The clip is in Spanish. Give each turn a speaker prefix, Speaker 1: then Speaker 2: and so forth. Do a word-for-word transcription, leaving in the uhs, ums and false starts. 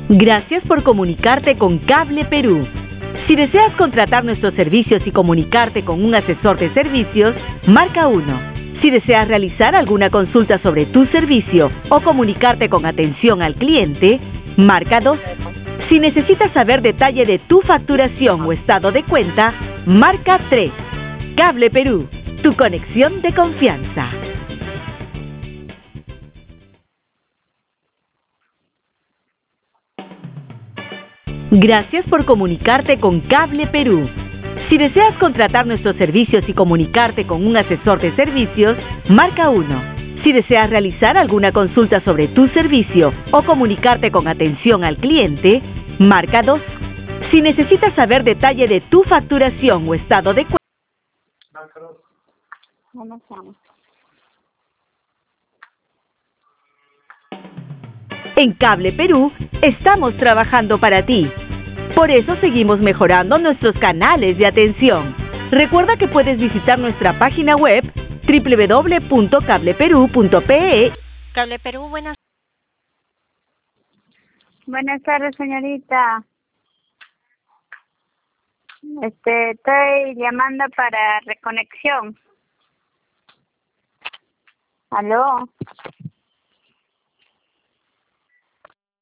Speaker 1: Gracias por comunicarte con Cable Perú. Si deseas contratar nuestros servicios y comunicarte con un asesor de servicios, marca uno. Si deseas realizar alguna consulta sobre tu servicio o comunicarte con atención al cliente, marca dos. Si necesitas saber detalle de tu facturación o estado de cuenta, marca tres. Cable Perú, tu conexión de confianza. Gracias por comunicarte con Cable Perú. Si deseas contratar nuestros servicios y comunicarte con un asesor de servicios, marca uno. Si deseas realizar alguna consulta sobre tu servicio o comunicarte con atención al cliente, marca dos. Si necesitas saber detalle de tu facturación o estado de cuenta, en Cable Perú estamos trabajando para ti. Por eso seguimos mejorando nuestros canales de atención. Recuerda que puedes visitar nuestra página web doble u doble u doble u punto cable perú punto pe.
Speaker 2: Cable Perú, buenas.
Speaker 3: Buenas tardes, señorita. Este, estoy llamando para reconexión. ¿Aló?